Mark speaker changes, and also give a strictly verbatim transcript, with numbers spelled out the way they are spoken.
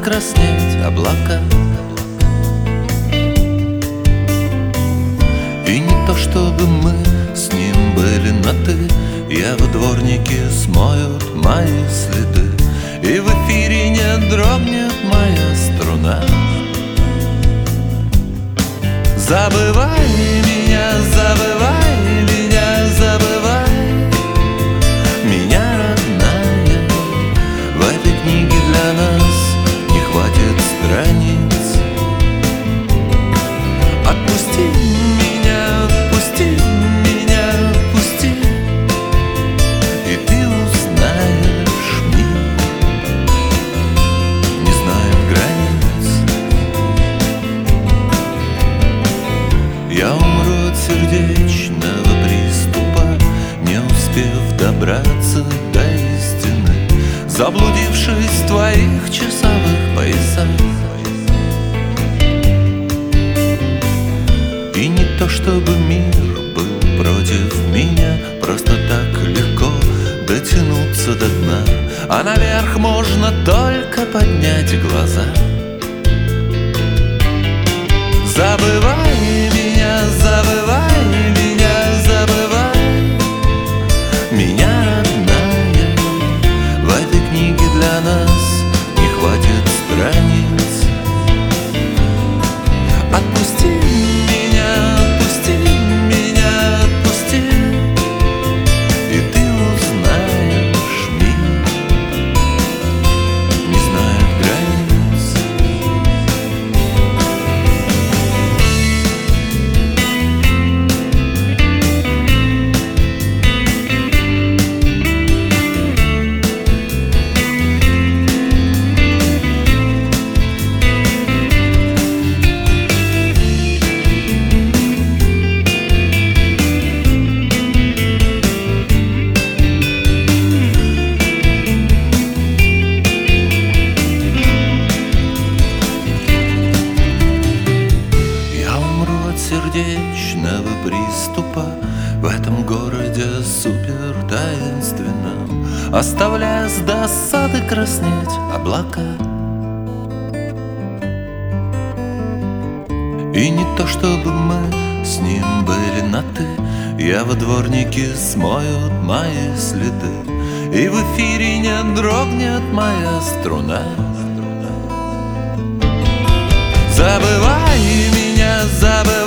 Speaker 1: краснеть облака. И не то чтобы мы с ним были на «ты», его дворники смоют мои следы, и в эфире не дрогнет моя струна. Забывай меня, забывай меня, забывай меня, родная. В этой книге для нас не хватит страниц. Отпусти меня, отпусти меня, отпусти, и ты узнаешь, мир не знает границ. Я умру от сердечного приступа, не успев добраться до истины, заблудившись в твоих часовых поясах. И не то чтобы мир был против меня, просто так легко дотянуться до дна, а наверх можно только поднять глаза. Забывай меня, забывай меня, забывай меня, родная. В этой книге для нас не хватит страниц. Отпусти меня, отпусти меня, отпусти, и ты узнаешь, мир не знает границ. Сердечного приступа в этом городе супер таинственном, оставляя с досады краснеть облака. И не то чтобы мы с ним были на «ты», его дворники смоют мои следы, и в эфире не дрогнет моя струна. Забывай меня, забывай